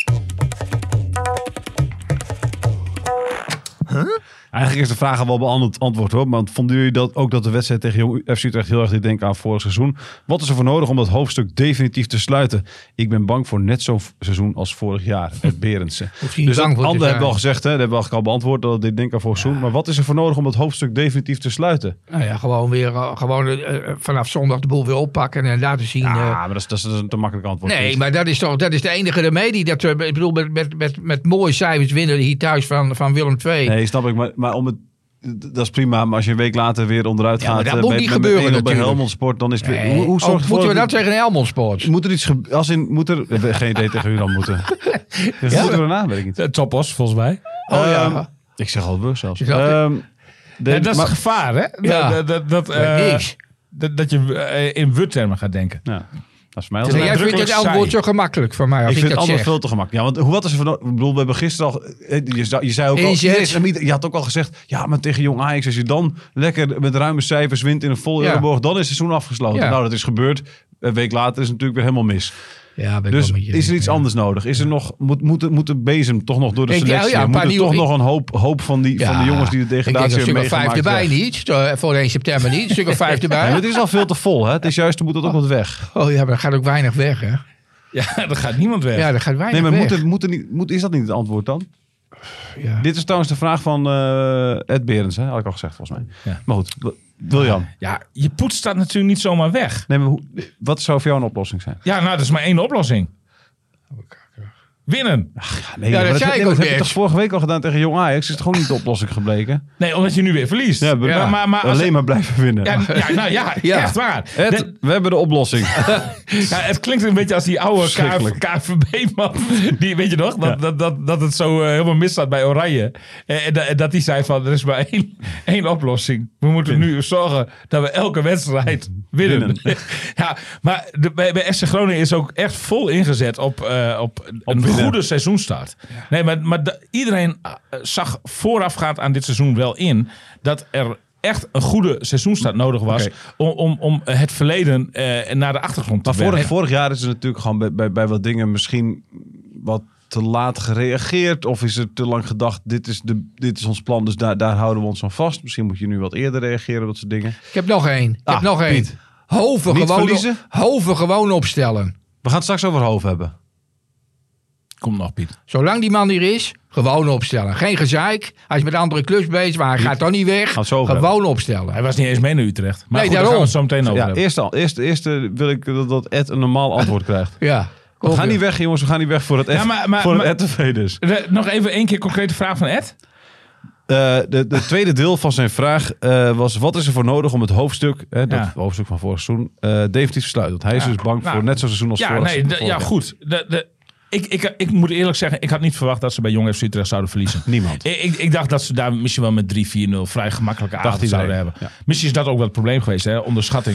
Eigenlijk is de vraag al wel beantwoord, hoor. Maar vonden jullie dat de wedstrijd tegen Jong FC Utrecht heel erg deed denken aan vorig seizoen? Wat is er voor nodig om dat hoofdstuk definitief te sluiten? Ik ben bang voor net zo'n seizoen als vorig jaar. Het Berendsen. Dus dat andere hebben we al gezegd, hè? Dat hebben we eigenlijk al beantwoord dat het dit denken aan vorig seizoen. Maar wat is er voor nodig om dat hoofdstuk definitief te sluiten? Nou ja, gewoon vanaf zondag de boel weer oppakken en laten zien. Maar dat is een te makkelijk antwoord. Nee, maar dat is de enige remedie. Ik bedoel, met mooie cijfers winnen hier thuis van Willem II. Nee, snap ik. Maar dat is prima, maar als je een week later weer onderuit gaat... dat moet niet gebeuren natuurlijk. Bij Helmond Sport, dan is het weer... Hoe moeten we dat tegen Helmond Sport? Moet er iets gebeuren? We hebben geen idee tegen wie dan moeten. Dat moeten we daarna, weet ik niet. Topos, volgens mij. Ik zeg al we zelfs. Dat is het gevaar, hè? Ja. Dat je in we-termen gaat denken. Ja. Dat is voor mij jij vindt het antwoord zo gemakkelijk voor mij. Ik vind het antwoord veel te gemakkelijk. Ja, want wat is er van? Ik bedoel, we hebben gisteren al... Je zei ook al... Je had ook al gezegd... Ja, maar tegen Jong Ajax, als je dan lekker met ruime cijfers wint in een vol Euroborg... dan is het seizoen afgesloten. Ja. Nou, dat is gebeurd. Een week later is het natuurlijk weer helemaal mis. Ja, dus is er iets anders nodig? Is er nog, moet de bezem toch nog door de selectie? Moet er toch nog een hoop van de jongens die de degradatie hebben meegemaakt? Een stuk of 5 erbij niet. Voor 1 september niet. Een stuk of 5 erbij. Het is al veel te vol. Hè? Het is juist, er moet ook wat weg. Oh ja, maar er gaat ook weinig weg, hè? Ja, er gaat niemand weg. Ja, er gaat weinig weg. Is dat niet het antwoord dan? Ja. Dit is trouwens de vraag van Ed Berends, hè? Had ik al gezegd volgens mij. Ja. Maar goed, William. Ja, je poets staat natuurlijk niet zomaar weg. Nee, maar wat zou voor jou een oplossing zijn? Ja, nou, dat is maar 1 oplossing. Winnen. Nee, Ja, dat zei ik ook heb je net. toch vorige week al gedaan tegen Jong Ajax? Is het gewoon niet de oplossing gebleken? Nee, omdat je nu weer verliest. Ja, maar als- alleen maar blijven winnen. Ja. Echt waar. We hebben de oplossing. Ja, het klinkt een beetje als die oude Verschrikkelijk. KVB-man. Die, weet je nog? Dat het zo helemaal misstaat bij Oranje. En dat die zei van, er is maar één oplossing. We moeten nu zorgen dat we elke wedstrijd winnen. Ja, maar bij FC Groningen is ook echt vol ingezet op een winnen. goede seizoenstart. Nee, maar iedereen zag voorafgaand aan dit seizoen wel in dat er echt een goede seizoenstart nodig was om het verleden naar de achtergrond te Maar brengen. vorig jaar is er natuurlijk gewoon bij wat dingen misschien wat te laat gereageerd. Of is er te lang gedacht, dit is ons plan, dus daar houden we ons aan vast. Misschien moet je nu wat eerder reageren op dat soort dingen. Ik heb nog één. Piet. Hoven Niet gewoon, verliezen? Hoven gewoon opstellen. We gaan het straks over Hoofd hebben. Kom nog, Piet. Zolang die man hier is, gewoon opstellen. Geen gezeik. Hij is met andere clubs bezig, maar hij gaat dan niet weg. het zo over Gewoon opstellen. Hij was niet eens mee naar Utrecht. Maar Nee, goed, daar gaan we het zo daarom. meteen over Ja, hebben. eerst wil ik dat Ed een normaal antwoord krijgt. Ja. We gaan niet weg, jongens. We gaan niet weg voor het Ed, Ja, maar- voor het maar- Ed TV dus. Nog even één keer concrete vraag van Ed. De tweede deel van zijn vraag was: wat is er voor nodig om het hoofdstuk, dat Ja. hoofdstuk van vorig seizoen, definitief te sluiten? Want hij is dus bang voor net zo'n seizoen als Ja, vorig. nee, vorig jaar. goed. Ik moet eerlijk zeggen, ik had niet verwacht dat ze bij Jong FC Utrecht zouden verliezen. Niemand. Ik dacht dat ze daar misschien wel met 3-4-0 vrij gemakkelijke avond iedereen, zouden hebben. ja. Misschien is dat ook wel het probleem geweest, hè? Onderschatting.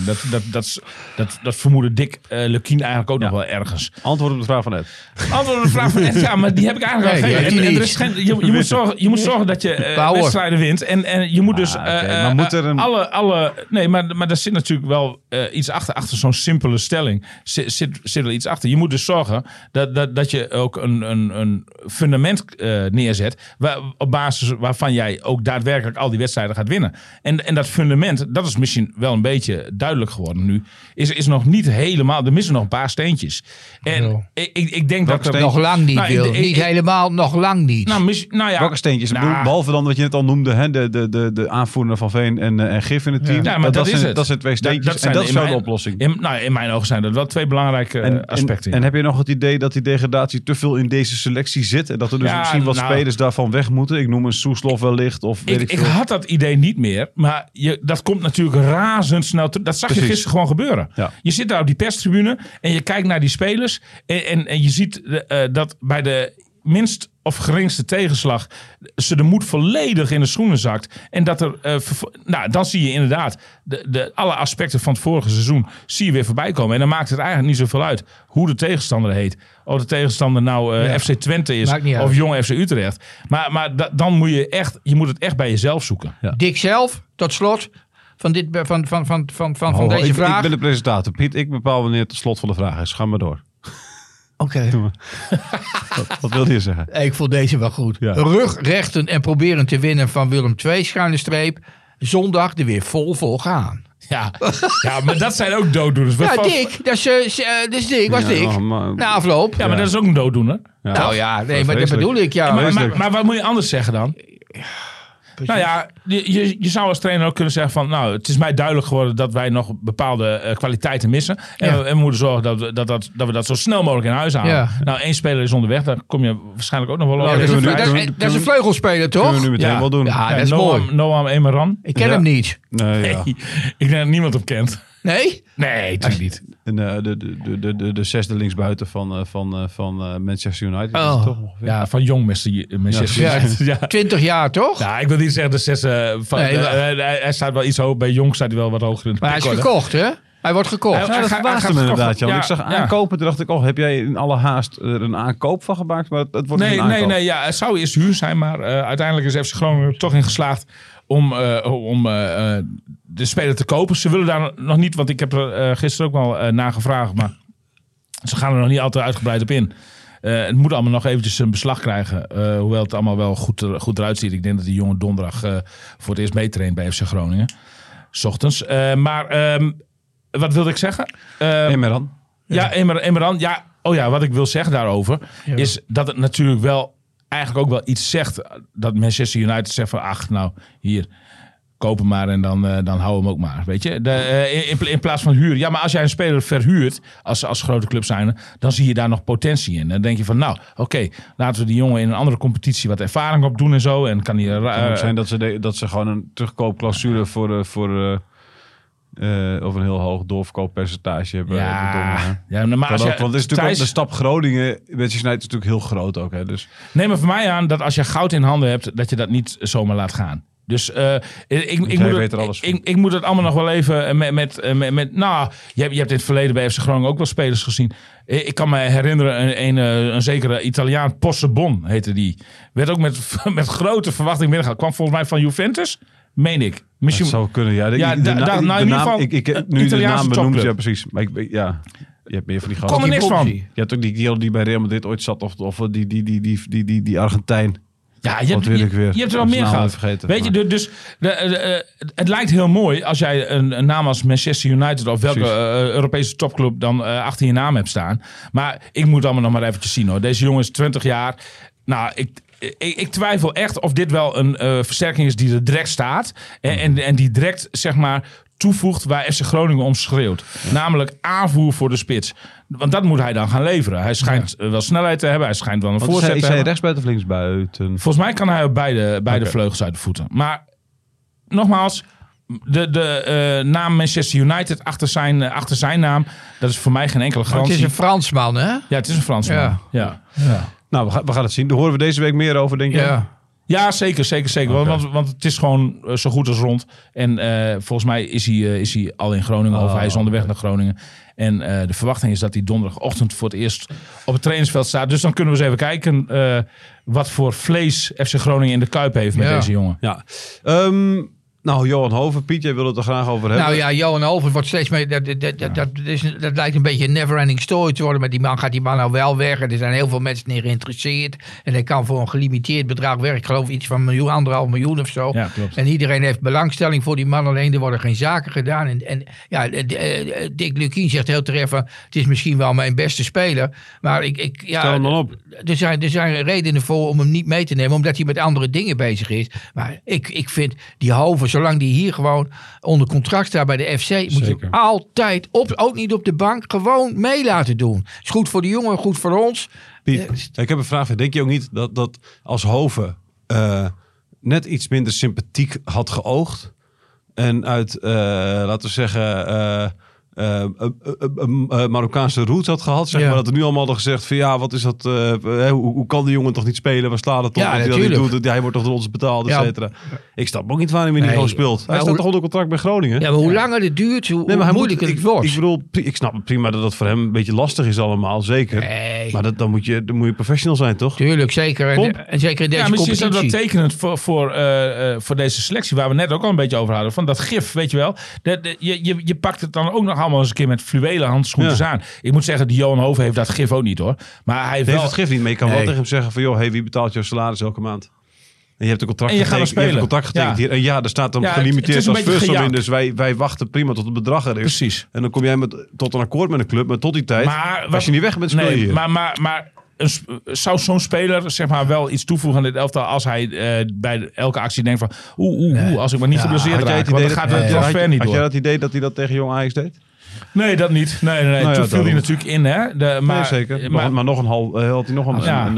Dat vermoedde Dick Lukien eigenlijk ook nog wel ergens. Antwoord op de vraag van Ed. Antwoord op de vraag van Ed, ja, maar die heb ik eigenlijk al Nee, die gegeven. heeft hij niet. Je moet zorgen dat je Bouwer. wedstrijden wint. En je moet dus maar moet er een- nee, maar daar zit natuurlijk wel iets achter. Achter zo'n simpele stelling zit er iets achter. Je moet dus zorgen dat je ook een fundament neerzet op basis waarvan jij ook daadwerkelijk al die wedstrijden gaat winnen. En dat fundament, dat is misschien wel een beetje duidelijk geworden nu, is nog niet helemaal, er missen nog een paar steentjes. En Ja. ik denk dat er steentjes? Nog lang niet, Nou, Wil. ik- Niet helemaal, nog lang niet. nou ja, Welke steentjes? Ik Nou, bedoel, behalve dan wat je net al noemde, hè, de aanvoerder van Veen en Gif in het team. Ja, maar dat is zijn, het. dat zijn twee steentjes en dat is in zo de mijn- oplossing. In mijn ogen zijn dat wel twee belangrijke aspecten. En heb je nog het idee dat die degradatie te veel in deze selectie zit? En dat er dus Ja, misschien wat nou- spelers daarvan weg moeten? Ik noem een Soeslof wellicht. Of weet ik Ik veel. had dat idee niet meer, maar dat komt natuurlijk razendsnel terug. Dat zag je Precies. gisteren gewoon gebeuren. Ja. Je zit daar op die perstribune en je kijkt naar die spelers en je ziet dat bij de minst of geringste tegenslag ze de moed volledig in de schoenen zakt. En dat er, dan zie je inderdaad alle aspecten van het vorige seizoen zie je weer voorbij komen. En dan maakt het eigenlijk niet zoveel uit hoe de tegenstander heet. Of de tegenstander nou FC Twente is Maakt niet of uit. Jong FC Utrecht. Maar dan moet je moet het echt bij jezelf zoeken. Dick zelf, tot slot, van Oh, deze vraag. Ik ben de presentator. Piet, ik bepaal wanneer het slot van de vraag is. Ga maar door. Oké. Wat wilde je zeggen? Ik vond deze wel goed. Ja. Rugrechten en proberen te winnen van Willem II, schuine streep. Zondag er weer vol gaan. Ja, maar dat zijn ook dooddoeners. Ja, Dick. Dat is Dick. Was Dick. oh, maar- Na afloop. Ja, maar dat is ook een dooddoener. Ja. Nou ja, nee, maar dat vreselijk. bedoel ik. Ja, Maar wat moet je anders zeggen dan? Nou ja, je zou als trainer ook kunnen zeggen van, nou, het is mij duidelijk geworden dat wij nog bepaalde kwaliteiten missen. En, Ja. we moeten zorgen dat we dat zo snel mogelijk in huis halen. Ja. Nou, 1 speler is onderweg, daar kom je waarschijkelijk ook nog wel Ja, over. dat is een- kunnen we nu- dat is- dat is een vleugelspeler, Kunnen we toch? nu meteen Ja. wel doen. Ja, dat is mooi. Noam Emeran. Ik ken Ja. hem niet. Nee, ja. Nee, ik denk dat niemand hem kent. Nee? Nee, natuurlijk niet. En, de zesde linksbuiten van Manchester United. Is Oh. het toch ongeveer? Ja, van Jong Manchester Ja. United. Ja. 20 jaar, toch? Ja, ik wil niet zeggen de 6. Nee, maar- hij staat wel iets hoger. Bij Jong staat hij wel wat hoger in de Maar hij is pickorde. gekocht, hè? Hij wordt gekocht. Ja, Ja, dat hij verbaasde gaat me inderdaad. verkocht. Ja. Want Ja, ik zag ja. aankopen. Toen dacht ik, heb jij in alle haast er een aankoop van gemaakt? Maar het wordt een aankoop. Nee. Ja, het zou eerst huur zijn, maar uiteindelijk is FC Groningen er toch in geslaagd om de speler te kopen. Ze willen daar nog niet, want ik heb er gisteren ook wel naar gevraagd, maar ze gaan er nog niet altijd uitgebreid op in. Het moet allemaal nog eventjes een beslag krijgen. Hoewel het allemaal wel goed eruit ziet. Ik denk dat die jongen donderdag voor het eerst meetraint bij FC Groningen. 's Ochtends. Wat wilde ik zeggen? Emeran. Ja, Emeran. Ja, wat ik wil zeggen daarover is dat het natuurlijk wel eigenlijk ook wel iets zegt dat Manchester United zegt van ach, nou hier, koop hem maar en dan hou hem ook maar. Weet je? In plaats van huur. Ja, maar als jij een speler verhuurt als grote club zijnde, dan zie je daar nog potentie in. Dan denk je van oké, laten we die jongen in een andere competitie wat ervaring op doen en zo. En kan die Het kan ook zijn dat ze gewoon een terugkoopclausule of een heel hoog doorverkooppercentage hebben. Maar als want het is natuurlijk ook de stap Groningen. Manchester United is natuurlijk heel groot ook. Hè, dus. Neem er van mij aan dat als je goud in handen hebt, dat je dat niet zomaar laat gaan. Dus ik moet het allemaal nog wel even je hebt in het verleden bij FC Groningen ook wel spelers gezien. Ik kan me herinneren, een zekere Italiaan, Possebon heette die. Werd ook met grote verwachting binnengehaald. Kwam volgens mij van Juventus, meen ik. Misschien dat zou kunnen, ja. De naam benoemd, ja precies. Maar je hebt meer van die gasten. Kom er niks van. Je hebt ook die kerel die bij Real Madrid ooit zat, of die Argentijn. Ja, je hebt er wel meer gehad. Vergeten, weet je, dus het lijkt heel mooi als jij een naam als Manchester United of welke Europese topclub dan achter je naam hebt staan. Maar ik moet allemaal nog maar eventjes zien hoor. Deze jongen is 20 jaar. Nou, ik twijfel echt of dit wel een versterking is die er direct staat. En die direct, zeg maar, toevoegt waar FC Groningen om schreeuwt. Namelijk aanvoer voor de spits. Want dat moet hij dan gaan leveren. Hij schijnt wel snelheid te hebben. Hij schijnt wel een voorzet te hebben. Is hij rechtsbuiten of linksbuiten? Volgens mij kan hij op beide vleugels uit de voeten. Maar nogmaals, de naam Manchester United achter zijn naam, dat is voor mij geen enkele garantie. Het is een Fransman, hè? Ja, het is een Fransman. Ja. Nou, we gaan het zien. Daar horen we deze week meer over, denk je? Ja, zeker. Okay. Want het is gewoon zo goed als rond. En volgens mij is hij al in Groningen of hij is onderweg naar Groningen. En de verwachting is dat hij donderdagochtend voor het eerst op het trainingsveld staat. Dus dan kunnen we eens even kijken wat voor vlees FC Groningen in de Kuip heeft met deze jongen. Ja. Nou, Johan Hoven, Piet, jij wil het er graag over hebben. Nou ja, Johan Hoven wordt steeds meer... Dat lijkt een beetje een never-ending story te worden. Maar gaat die man nou wel weg? En er zijn heel veel mensen in geïnteresseerd. En hij kan voor een gelimiteerd bedrag werken. Ik geloof iets van 1,5 miljoen of zo. Ja, klopt. En iedereen heeft belangstelling voor die man. Alleen er worden geen zaken gedaan. Dick Lukien zegt heel terecht van... Het is misschien wel mijn beste speler. Maar stel hem dan op. Er zijn redenen voor om hem niet mee te nemen. Omdat hij met andere dingen bezig is. Maar ik vind die Hoven... Zolang die hier gewoon onder contract staat bij de FC... moet je hem altijd, ook niet op de bank, gewoon mee laten doen. Is goed voor de jongen, goed voor ons. Piet, ik heb een vraag. Denk je ook niet dat als Hoven net iets minder sympathiek had geoogd... en uit, laten we zeggen... Marokkaanse roots had gehad, zeg maar, dat er nu allemaal hadden gezegd van wat is dat, hoe kan die jongen toch niet spelen, waar slaat het toch, hij wordt toch door ons betaald, et cetera. Ik snap ook niet waarom hij niet gewoon speelt. Hij staat toch onder contract bij Groningen. Ja, maar hoe langer het duurt, hoe moeilijker het wordt. Ik bedoel, ik snap prima dat voor hem een beetje lastig is allemaal, zeker. Nee. Maar dan moet je professional zijn, toch? Tuurlijk, zeker. En zeker in deze competitie. Misschien is dat wel tekenend voor deze selectie, waar we net ook al een beetje over hadden, van dat gif, weet je wel. Je pakt het dan ook nog allemaal eens een keer met fluwelen handschoentjes aan. Ik moet zeggen, die Johan Hoven heeft dat gif ook niet hoor. Maar hij heeft het gif niet, maar je kan wel tegen hem zeggen van wie betaalt jouw salaris elke maand? En je hebt een contract getekend. Je hebt een contract getekend hier. En er staat dan gelimiteerd als first in. Dus wij wachten prima tot het bedrag er is. Precies. En dan kom jij tot een akkoord met een club. Maar tot die tijd, als je niet weg bent, speel je hier. Maar zou zo'n speler zeg maar wel iets toevoegen aan dit elftal als hij bij elke actie denkt van als ik maar niet geblesseerd raak, want dan gaat het transfer niet door. Had jij dat idee dat hij dat tegen Jong Ajax deed? Nee, dat niet. Nee. Toen viel hij natuurlijk in, hè. Zeker. Maar nog een half... Had hij nog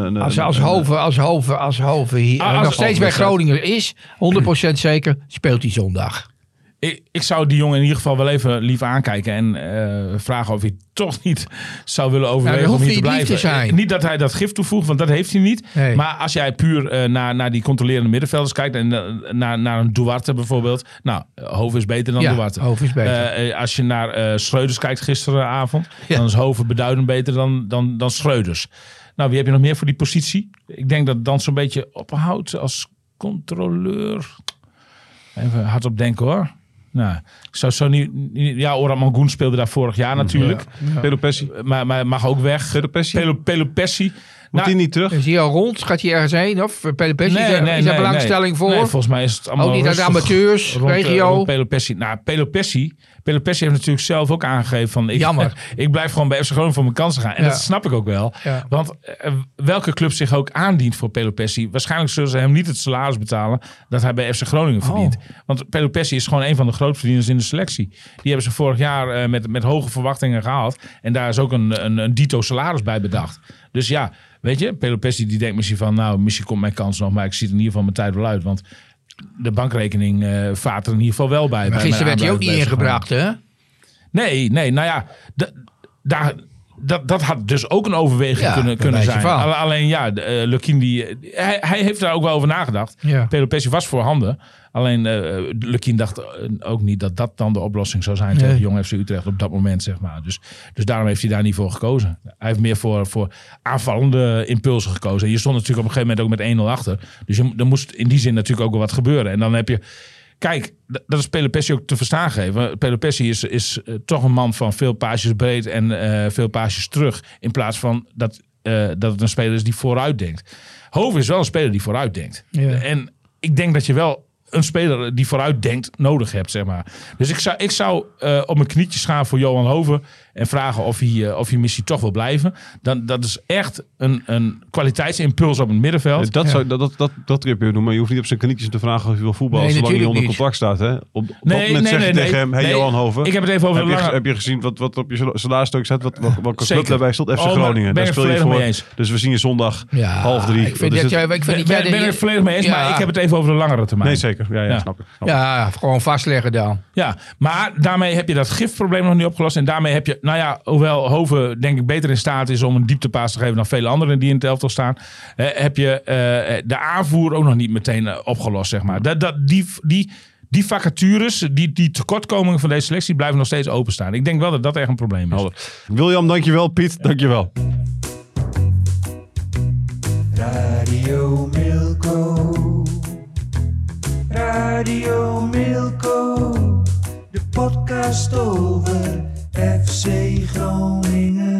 Als Hoven hier nog steeds bij Groningen is, 100% zeker, speelt hij zondag. Ik zou die jongen in ieder geval wel even lief aankijken en vragen of hij toch niet zou willen overwegen om hier te blijven. Niet dat hij dat gif toevoegt, want dat heeft hij niet. Nee. Maar als jij puur naar die controlerende middenvelders kijkt en naar een Duarte bijvoorbeeld. Nou, Hoven is beter dan Duarte. Hoven is beter. Als je naar Schreuders kijkt gisteravond, dan is Hoven beduidend beter dan Schreuders. Nou, wie heb je nog meer voor die positie? Ik denk dat dan zo'n beetje ophoudt als controleur. Even hard op denken hoor. Nou, ik zou zo niet... Ja, Orhan Mangoen speelde daar vorig jaar natuurlijk. Pelopessi. Maar mag ook weg. Pelopessi. Pelopessi. Moet hij niet terug? Is hij al rond? Gaat hij ergens heen? Of Pelopessi? Is daar belangstelling voor? Nee, volgens mij is het allemaal ook niet uit de amateurs, regio? Rond Pelopessi. Nou, Pelopessi heeft natuurlijk zelf ook aangegeven van... Jammer. Ik blijf gewoon bij FC Groningen voor mijn kansen gaan. En dat snap ik ook wel. Ja. Want welke club zich ook aandient voor Pelopessi... waarschijnlijk zullen ze hem niet het salaris betalen... dat hij bij FC Groningen verdient. Want Pelopessi is gewoon een van de grootverdieners in de selectie. Die hebben ze vorig jaar met hoge verwachtingen gehaald. En daar is ook een dito salaris bij bedacht. Dus ja, weet je, Pelopessi die denkt misschien van... nou, misschien komt mijn kans nog, maar ik zie er in ieder geval mijn tijd wel uit. Want de bankrekening vaart er in ieder geval wel bij. Maar gisteren werd hij ook niet ingebracht, hè? Nee, nou ja, dat had dus ook een overweging kunnen zijn. Alleen ja, Lukien hij heeft daar ook wel over nagedacht. Ja. Pelopessi was voorhanden. Alleen Lukien dacht ook niet dat dat dan de oplossing zou zijn tegen Jong FC Utrecht op dat moment, zeg maar. Dus daarom heeft hij daar niet voor gekozen. Hij heeft meer voor aanvallende impulsen gekozen. En je stond natuurlijk op een gegeven moment ook met 1-0 achter. Dus er moest in die zin natuurlijk ook wel wat gebeuren. En dan heb je... Kijk, dat is Pelopessi ook te verstaan geven. Pelopessi is toch een man van veel paasjes breed en veel paasjes terug. In plaats van dat het een speler is die vooruit denkt. Hoven is wel een speler die vooruit denkt. Ja. En ik denk dat je wel een speler die vooruit denkt nodig hebt, zeg maar. Dus ik zou op mijn knietjes gaan voor Johan Hoven en vragen of hij misschien toch wil blijven. Dat is echt een kwaliteitsimpuls op het middenveld. Dat kun je doen, maar je hoeft niet op zijn knietjes te vragen of hij wil voetballen zolang hij onder contract staat. Hè? Op dat moment zeg je tegen hem, Johan Hoven. Ik heb het even over heb je gezien wat op je salarisstuk staat? Welke club daarbij stond? FC Groningen. Daar speel je voor. Dus we zien je zondag 2:30. Ik ben het volledig mee eens, maar ik heb het even over de langere termijn. Nee, zeker. Ja, snap ik. Ja, gewoon vastleggen dan. Ja, maar daarmee heb je dat gifprobleem nog niet opgelost. En daarmee heb je, nou ja, hoewel Hoven denk ik beter in staat is om een dieptepaas te geven dan vele anderen die in het elftal staan, heb je de aanvoer ook nog niet meteen opgelost, zeg maar. Die vacatures, die tekortkomingen van deze selectie blijven nog steeds openstaan. Ik denk wel dat dat echt een probleem is. William, dankjewel. Piet, dankjewel. Radio Milko. Radio Milko. De podcast over FC Groningen.